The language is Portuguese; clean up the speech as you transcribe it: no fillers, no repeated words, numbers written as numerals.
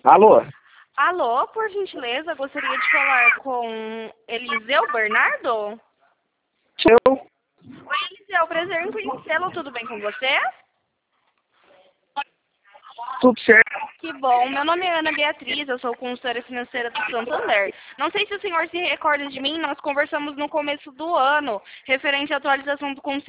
Alô? Alô, por gentileza, gostaria de falar com Eliseu Bernardo? Eu? Oi, Eliseu, prazer em conhecê-lo, tudo bem com você? Tudo certo? Que bom, meu nome é Ana Beatriz, eu sou consultora financeira do Santander. Não sei se o senhor se recorda de mim, nós conversamos no começo do ano, referente à atualização do